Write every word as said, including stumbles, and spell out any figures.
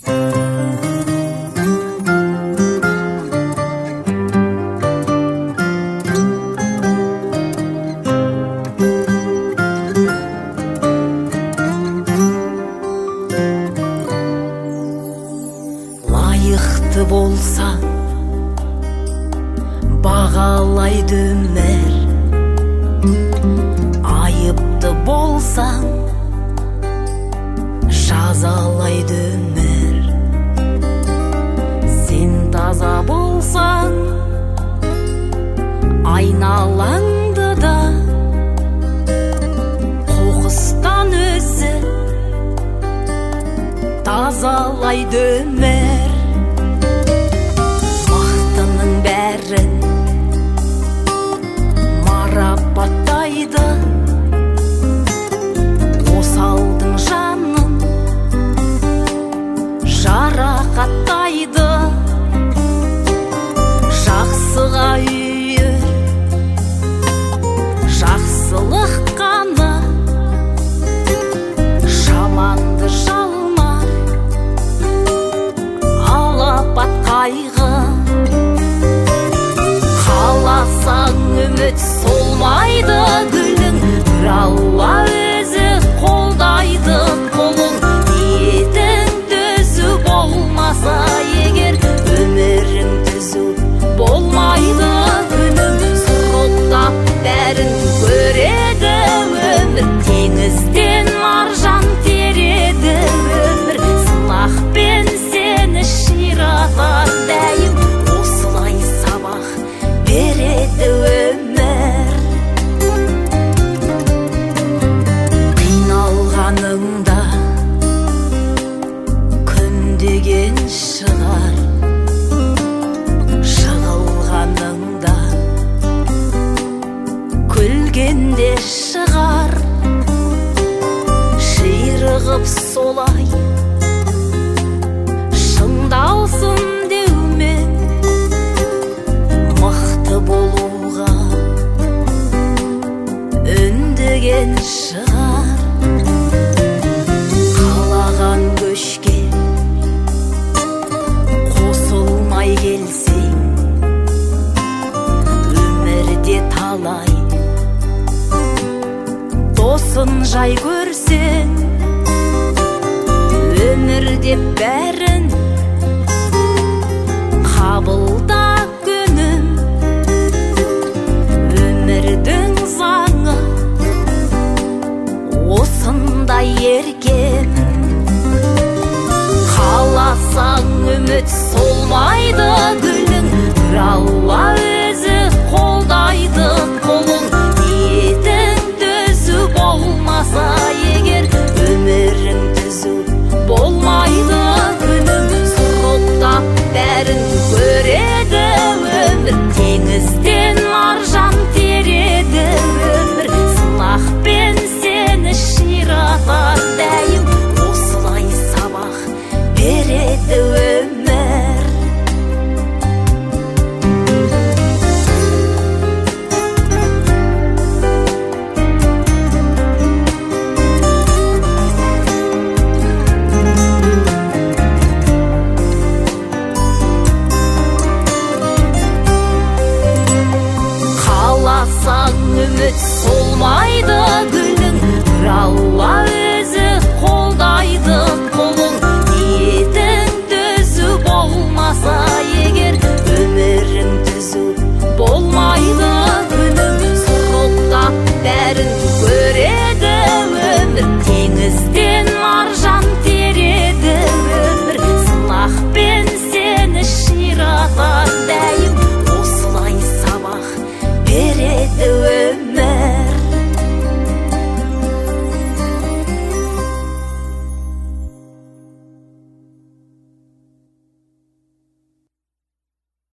Лайықты болса бағалайды өмір, айыпты болсаң жазалайды өмір. Сен таза болсаң айналаңды да қоқыстан өзі тазалайды өмір. Мақтының бәрін марапаттайды, осалдың жанын жарақаттайды. Жақсыға үйір, жақсылық қана, жаманды жалмар, алапат қайғы. Қаласаң үміт солмайды гүлің, бір Алла өзі қолдайды қолың. Ниетің түзу болмаса егер, өмірің түзу болмайды күнім. Сұрыптап бәрін көреді өмір, теңізден маржан тереді өмір. Сынақпен сені ширатар дәйім, осылай сабақ береді өмір. Қиналғаныңда күн деген шығар, жығылғаныңда күлгенде шығар. Ширығып солай шыңдалсын деумен, мықты болуға үндеген шығар. Қалаған көшке қосылмай келсең, өмірде талай досын жай көрсең, өмірде бәрін қабылда күнім. Өмірдің заңы осындай еркем. Қаласаң үміт солмайды